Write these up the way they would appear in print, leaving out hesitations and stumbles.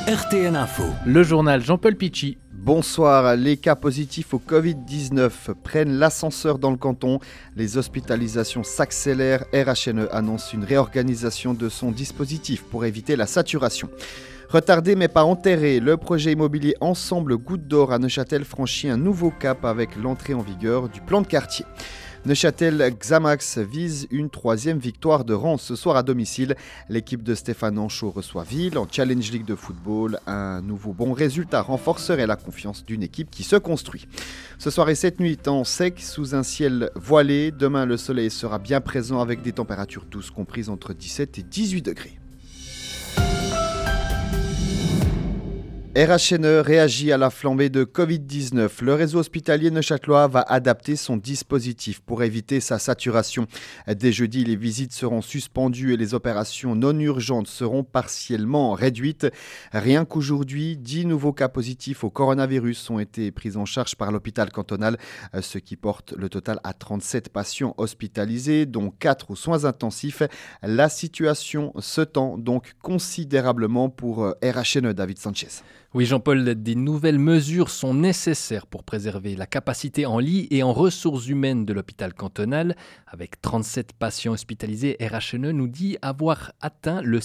RTN Info. Le journal Jean-Paul Pichy. Bonsoir, les cas positifs au Covid-19 prennent l'ascenseur dans le canton. Les hospitalisations s'accélèrent. RHNE annonce une réorganisation de son dispositif pour éviter la saturation. Retardé mais pas enterré, le projet immobilier Ensemble Goutte d'Or à Neuchâtel franchit un nouveau cap avec l'entrée en vigueur du plan de quartier. Neuchâtel Xamax vise une 3e victoire de rang ce soir à domicile. L'équipe de Stéphane Anchaud reçoit Ville en Challenge League de football. Un nouveau bon résultat renforcerait la confiance d'une équipe qui se construit. Ce soir et cette nuit en sec sous un ciel voilé. Demain le soleil sera bien présent avec des températures douces comprises entre 17 et 18 degrés. RHNE réagit à la flambée de Covid-19. Le réseau hospitalier neuchâtelois va adapter son dispositif pour éviter sa saturation. Dès jeudi, les visites seront suspendues et les opérations non urgentes seront partiellement réduites. Rien qu'aujourd'hui, 10 nouveaux cas positifs au coronavirus ont été pris en charge par l'hôpital cantonal, ce qui porte le total à 37 patients hospitalisés, dont 4 aux soins intensifs. La situation se tend donc considérablement pour RHNE. David Sanchez. Oui, Jean-Paul, des nouvelles mesures sont nécessaires pour préserver la capacité en lits et en ressources humaines de l'hôpital cantonal. Avec 37 patients hospitalisés, RHNE nous dit avoir atteint le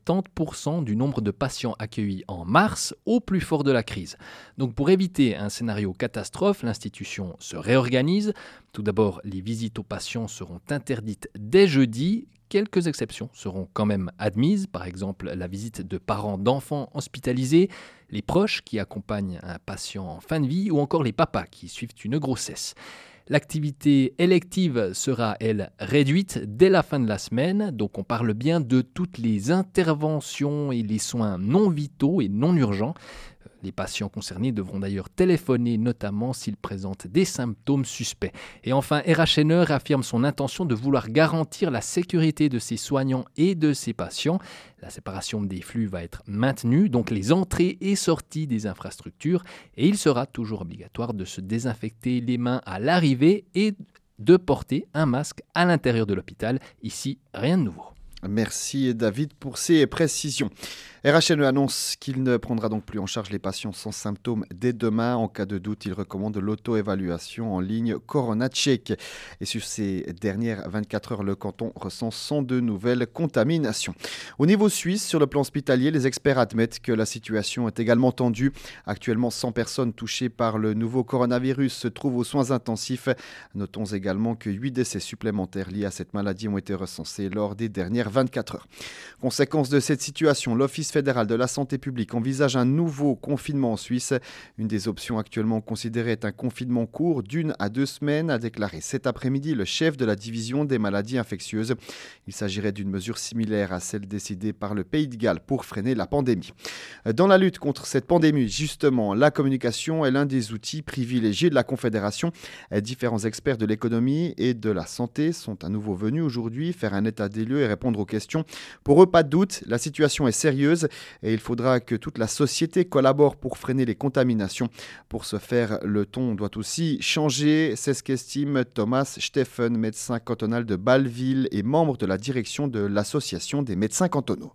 70% du nombre de patients accueillis en mars, au plus fort de la crise. Donc pour éviter un scénario catastrophe, l'institution se réorganise. Tout d'abord, les visites aux patients seront interdites dès jeudi. Quelques exceptions seront quand même admises, par exemple la visite de parents d'enfants hospitalisés, les proches qui accompagnent un patient en fin de vie ou encore les papas qui suivent une grossesse. L'activité élective sera, elle, réduite dès la fin de la semaine, donc on parle bien de toutes les interventions et les soins non vitaux et non urgents. Les patients concernés devront d'ailleurs téléphoner, notamment s'ils présentent des symptômes suspects. Et enfin, RHNE réaffirme son intention de vouloir garantir la sécurité de ses soignants et de ses patients. La séparation des flux va être maintenue, donc les entrées et sorties des infrastructures. Et il sera toujours obligatoire de se désinfecter les mains à l'arrivée et de porter un masque à l'intérieur de l'hôpital. Ici, rien de nouveau. Merci David pour ces précisions. RHNE annonce qu'il ne prendra donc plus en charge les patients sans symptômes dès demain. En cas de doute, il recommande l'auto-évaluation en ligne Corona Check. Et sur ces dernières 24 heures, le canton recense 102 nouvelles contaminations. Au niveau suisse, sur le plan hospitalier, les experts admettent que la situation est également tendue. Actuellement, 100 personnes touchées par le nouveau coronavirus se trouvent aux soins intensifs. Notons également que 8 décès supplémentaires liés à cette maladie ont été recensés lors des dernières 24 heures. Conséquence de cette situation, l'Office fédéral de la santé publique envisage un nouveau confinement en Suisse. Une des options actuellement considérées est un confinement court d'1 à 2 semaines, a déclaré cet après-midi le chef de la division des maladies infectieuses. Il s'agirait d'une mesure similaire à celle décidée par le Pays de Galles pour freiner la pandémie. Dans la lutte contre cette pandémie, justement, la communication est l'un des outils privilégiés de la Confédération. Différents experts de l'économie et de la santé sont à nouveau venus aujourd'hui faire un état des lieux et répondre aux questions. Pour eux, pas de doute, la situation est sérieuse et il faudra que toute la société collabore pour freiner les contaminations. Pour ce faire, le ton doit aussi changer. C'est ce qu'estime Thomas Steffen, médecin cantonal de Bâle-Ville et membre de la direction de l'Association des médecins cantonaux.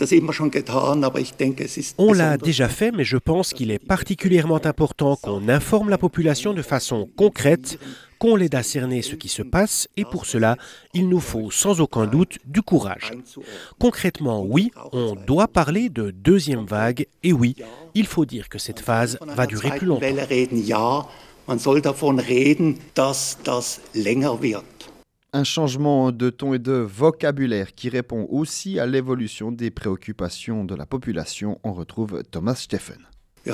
On l'a déjà fait, mais je pense qu'il est particulièrement important qu'on informe la population de façon concrète, qu'on l'aide à cerner ce qui se passe, et pour cela, il nous faut sans aucun doute du courage. Concrètement, oui, on doit parler de deuxième vague, et oui, il faut dire que cette phase va durer plus longtemps. Un changement de ton et de vocabulaire qui répond aussi à l'évolution des préoccupations de la population. On retrouve Thomas Steffen. Nous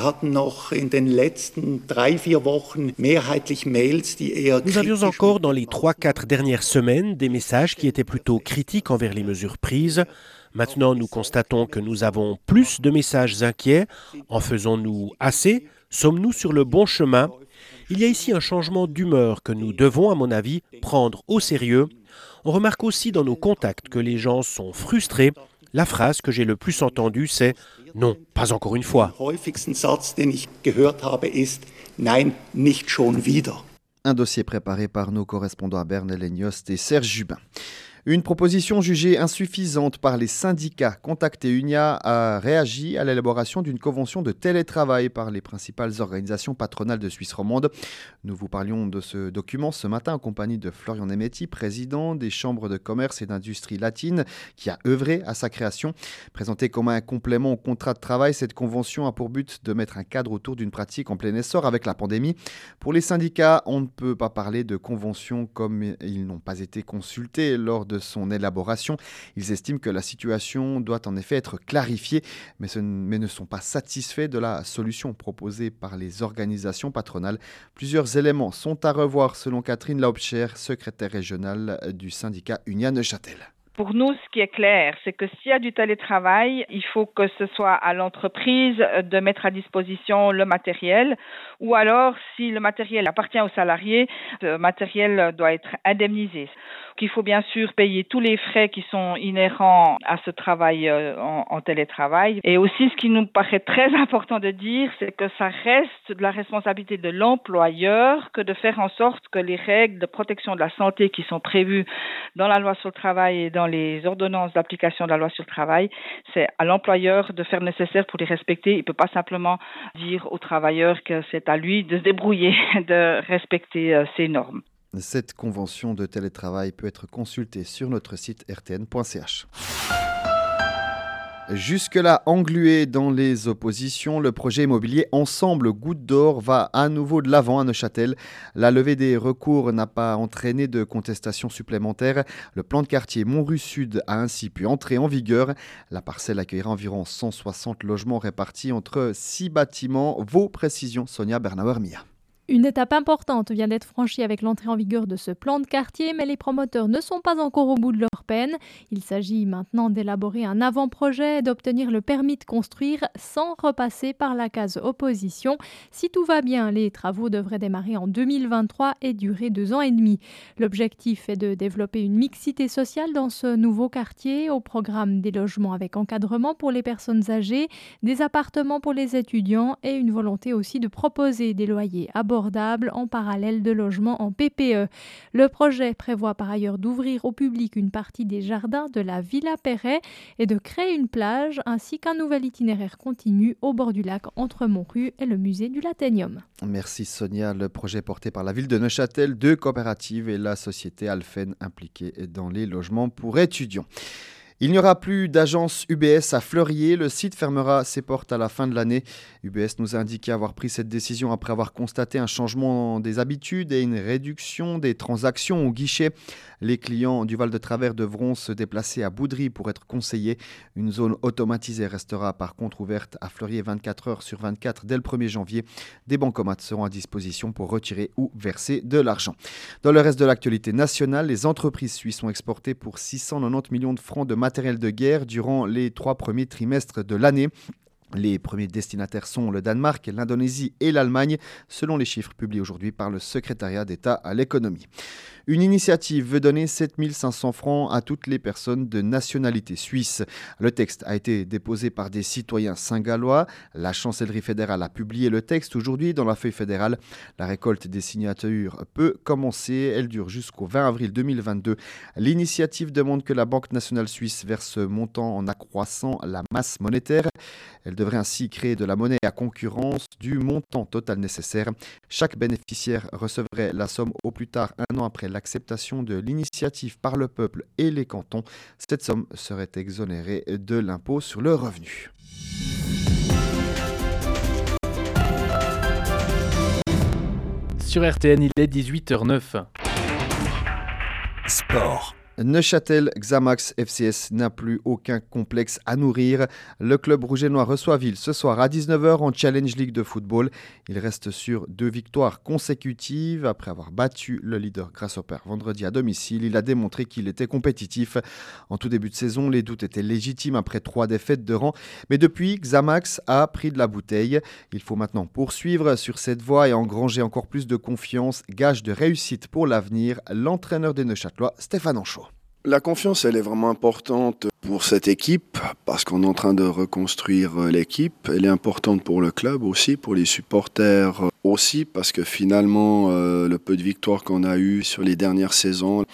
avions encore dans les 3-4 dernières semaines des messages qui étaient plutôt critiques envers les mesures prises. Maintenant, nous constatons que nous avons plus de messages inquiets. En faisons-nous assez ? Sommes-nous sur le bon chemin ? Il y a ici un changement d'humeur que nous devons, à mon avis, prendre au sérieux. On remarque aussi dans nos contacts que les gens sont frustrés. La phrase que j'ai le plus entendue, c'est « Non, pas encore une fois ». Un dossier préparé par nos correspondants à Berne, Hélène Yost et Serge Jubin. Une proposition jugée insuffisante par les syndicats contactés. UNIA a réagi à l'élaboration d'une convention de télétravail par les principales organisations patronales de Suisse romande. Nous vous parlions de ce document ce matin en compagnie de Florian Nemetti, président des chambres de commerce et d'industrie latine, qui a œuvré à sa création. Présentée comme un complément au contrat de travail, cette convention a pour but de mettre un cadre autour d'une pratique en plein essor avec la pandémie. Pour les syndicats, on ne peut pas parler de convention comme ils n'ont pas été consultés lors de son élaboration. Ils estiment que la situation doit en effet être clarifiée, mais ne sont pas satisfaits de la solution proposée par les organisations patronales. Plusieurs éléments sont à revoir selon Catherine Laubscher, secrétaire régionale du syndicat UNIA Neuchâtel. Pour nous, ce qui est clair, c'est que s'il y a du télétravail, il faut que ce soit à l'entreprise de mettre à disposition le matériel, ou alors, si le matériel appartient aux salariés, le matériel doit être indemnisé. Il faut bien sûr payer tous les frais qui sont inhérents à ce travail en télétravail. Et aussi, ce qui nous paraît très important de dire, c'est que ça reste de la responsabilité de l'employeur que de faire en sorte que les règles de protection de la santé qui sont prévues dans la loi sur le travail et dans les ordonnances d'application de la loi sur le travail, c'est à l'employeur de faire le nécessaire pour les respecter. Il ne peut pas simplement dire au travailleur que c'est à lui de se débrouiller, de respecter ces normes. Cette convention de télétravail peut être consultée sur notre site rtn.ch. Jusque-là englué dans les oppositions, le projet immobilier Ensemble Goutte d'Or va à nouveau de l'avant à Neuchâtel. La levée des recours n'a pas entraîné de contestation supplémentaire. Le plan de quartier Montrue Sud a ainsi pu entrer en vigueur. La parcelle accueillera environ 160 logements répartis entre 6 bâtiments. Vos précisions, Sonia Bernauer-Mia. Une étape importante vient d'être franchie avec l'entrée en vigueur de ce plan de quartier, mais les promoteurs ne sont pas encore au bout de leur peine. Il s'agit maintenant d'élaborer un avant-projet et d'obtenir le permis de construire sans repasser par la case opposition. Si tout va bien, les travaux devraient démarrer en 2023 et durer 2 ans et demi. L'objectif est de développer une mixité sociale dans ce nouveau quartier, au programme des logements avec encadrement pour les personnes âgées, des appartements pour les étudiants et une volonté aussi de proposer des loyers abordables en parallèle de logements en PPE. Le projet prévoit par ailleurs d'ouvrir au public une partie des jardins de la Villa Perret et de créer une plage ainsi qu'un nouvel itinéraire continu au bord du lac entre Montrue et le musée du Lathénium. Merci Sonia. Le projet porté par la ville de Neuchâtel, 2 coopératives et la société Alphen impliquée dans les logements pour étudiants. Il n'y aura plus d'agence UBS à Fleurier. Le site fermera ses portes à la fin de l'année. UBS nous a indiqué avoir pris cette décision après avoir constaté un changement des habitudes et une réduction des transactions au guichet. Les clients du Val-de-Travers devront se déplacer à Boudry pour être conseillés. Une zone automatisée restera par contre ouverte à Fleurier 24 heures sur 24 dès le 1er janvier. Des bancomates seront à disposition pour retirer ou verser de l'argent. Dans le reste de l'actualité nationale, les entreprises suisses ont exporté pour 690 millions de francs de matériel de guerre durant les 3 premiers trimestres de l'année. Les premiers destinataires sont le Danemark, l'Indonésie et l'Allemagne, selon les chiffres publiés aujourd'hui par le secrétariat d'État à l'économie. Une initiative veut donner 7 500 francs à toutes les personnes de nationalité suisse. Le texte a été déposé par des citoyens saint-gallois. La chancellerie fédérale a publié le texte aujourd'hui dans la feuille fédérale. La récolte des signatures peut commencer. Elle dure jusqu'au 20 avril 2022. L'initiative demande que la Banque nationale suisse verse ce montant en accroissant la masse monétaire. Elle devrait ainsi créer de la monnaie à concurrence du montant total nécessaire. Chaque bénéficiaire recevrait la somme au plus tard 1 an après l'acceptation de l'initiative par le peuple et les cantons. Cette somme serait exonérée de l'impôt sur le revenu. Sur RTN, il est 18h09. Sport. Neuchâtel Xamax FCS n'a plus aucun complexe à nourrir. Le club rouge et noir reçoit Ville ce soir à 19h en Challenge League de football. Il reste sur 2 victoires consécutives. Après avoir battu le leader Grasshopper vendredi à domicile, il a démontré qu'il était compétitif. En tout début de saison, les doutes étaient légitimes après 3 défaites de rang. Mais depuis, Xamax a pris de la bouteille. Il faut maintenant poursuivre sur cette voie et engranger encore plus de confiance. Gage de réussite pour l'avenir, l'entraîneur des Neuchâtelois, Stéphane Anchaud. La confiance, elle est vraiment importante pour cette équipe parce qu'on est en train de reconstruire l'équipe. Elle est importante pour le club aussi, pour les supporters aussi, parce que finalement, le peu de victoires qu'on a eu sur les dernières saisons,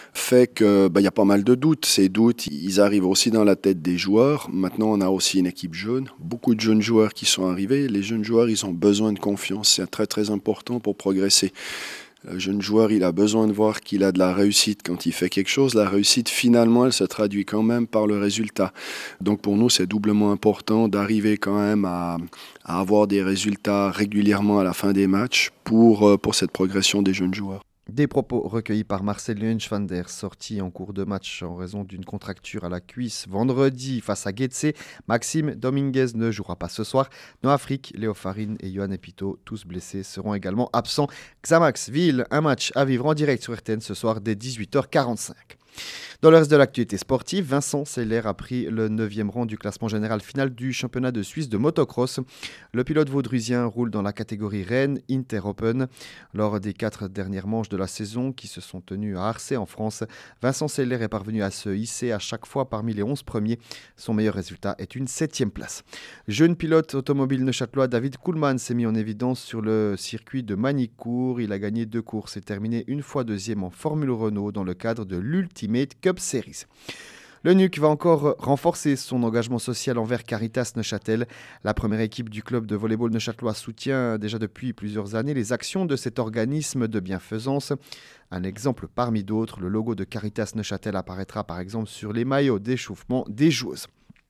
fait que y a pas mal de doutes. Ces doutes, ils arrivent aussi dans la tête des joueurs. Maintenant, on a aussi une équipe jeune, beaucoup de jeunes joueurs qui sont arrivés. Les jeunes joueurs, ils ont besoin de confiance. C'est très très important pour progresser. Le jeune joueur, il a besoin de voir qu'il a de la réussite quand il fait quelque chose. La réussite, finalement, elle se traduit quand même par le résultat. Donc pour nous, c'est doublement important d'arriver quand même à avoir des résultats régulièrement à la fin des matchs pour cette progression des jeunes joueurs. Des propos recueillis par Marcel Lunchvander, sorti en cours de match en raison d'une contracture à la cuisse vendredi face à Getse. Maxime Dominguez ne jouera pas ce soir. Noah Frick, Léo Farine et Johan Epito, tous blessés, seront également absents. Xamax Ville, un match à vivre en direct sur RTN ce soir dès 18h45. Dans le reste de l'actualité sportive, Vincent Seller a pris le 9e rang du classement général final du championnat de Suisse de motocross. Le pilote vaudrusien roule dans la catégorie Rennes Interopen. Lors des 4 dernières manches de la saison qui se sont tenues à Arcey en France, Vincent Seller est parvenu à se hisser à chaque fois parmi les 11 premiers. Son meilleur résultat est une 7e place. Jeune pilote automobile neuchâtelois David Kuhlmann s'est mis en évidence sur le circuit de Manicourt. Il a gagné 2 courses et terminé une fois 2e en Formule Renault dans le cadre de l'Ultimate Cup Series. Le NUC va encore renforcer son engagement social envers Caritas Neuchâtel. La première équipe du club de volleyball neuchâtelois soutient déjà depuis plusieurs années les actions de cet organisme de bienfaisance. Un exemple parmi d'autres, le logo de Caritas Neuchâtel apparaîtra par exemple sur les maillots d'échauffement des joueuses.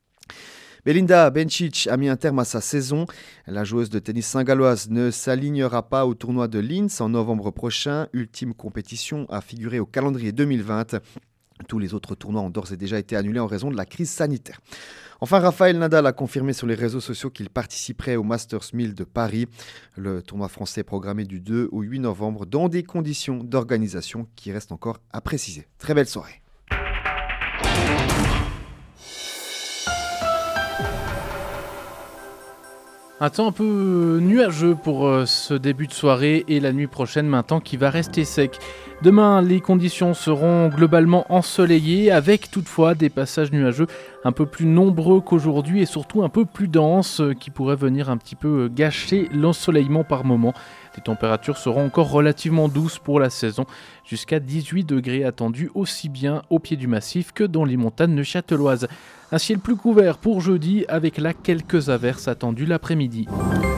Belinda Bencic a mis un terme à sa saison. La joueuse de tennis saint-galloise ne s'alignera pas au tournoi de Linz en novembre prochain, ultime compétition à figurer au calendrier 2020. Tous les autres tournois ont d'ores et déjà été annulés en raison de la crise sanitaire. Enfin, Rafael Nadal a confirmé sur les réseaux sociaux qu'il participerait au Masters 1000 de Paris. Le tournoi français est programmé du 2 au 8 novembre dans des conditions d'organisation qui restent encore à préciser. Très belle soirée. Un temps un peu nuageux pour ce début de soirée et la nuit prochaine, mais un temps qui va rester sec. Demain, les conditions seront globalement ensoleillées, avec toutefois des passages nuageux un peu plus nombreux qu'aujourd'hui et surtout un peu plus denses, qui pourraient venir un petit peu gâcher l'ensoleillement par moment. Les températures seront encore relativement douces pour la saison, jusqu'à 18 degrés attendus aussi bien au pied du massif que dans les montagnes neuchâteloises. Un ciel plus couvert pour jeudi avec là quelques averses attendues l'après-midi.